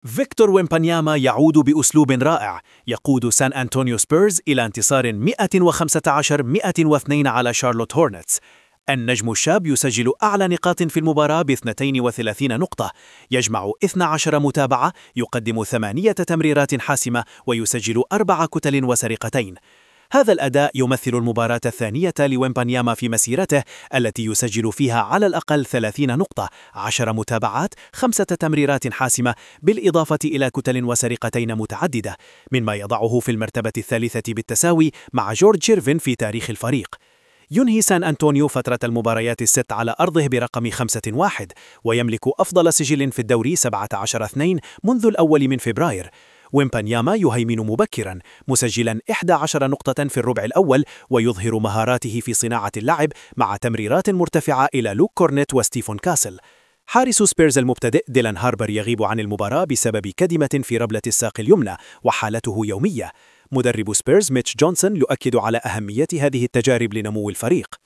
فيكتور ويمبانياما يعود بأسلوب رائع، يقود سان أنطونيو سبيرز إلى انتصار 115-102 على شارلوت هورنتس. النجم الشاب يسجل أعلى نقاط في المباراة ب32 نقطة، يجمع 12 متابعة، يقدم 8 تمريرات حاسمة، ويسجل 4 كتل وسرقتين. هذا الأداء يمثل المباراة الثانية لويمبانياما في مسيرته، التي يسجل فيها على الأقل 30 نقطة، 10 متابعات، 5 تمريرات حاسمة، بالإضافة إلى كتل وسرقتين متعددة، مما يضعه في المرتبة الثالثة بالتساوي مع جورج شيرفين في تاريخ الفريق. ينهي سان أنطونيو فترة المباريات الست على أرضه برقم 5-1، ويملك أفضل سجل في الدوري 17-2 منذ الأول من فبراير. ويمبانياما يهيمن مبكراً، مسجلاً 11 نقطة في الربع الأول، ويظهر مهاراته في صناعة اللعب مع تمريرات مرتفعة إلى لوك كورنيت وستيفون كاسل. حارس سبيرز المبتدئ ديلان هاربر يغيب عن المباراة بسبب كدمة في ربلة الساق اليمنى، وحالته يومية. مدرب سبيرز ميتش جونسون يؤكد على أهمية هذه التجارب لنمو الفريق.